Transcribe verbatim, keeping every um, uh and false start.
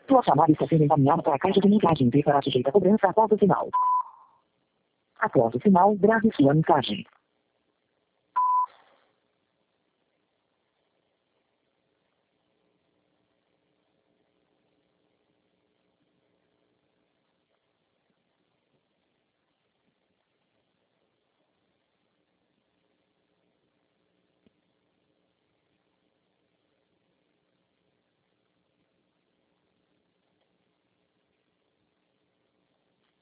Sua chamada está sendo encaminhada para a caixa de mensagem e será sujeita a cobrança após o sinal. Após o sinal, grave sua mensagem.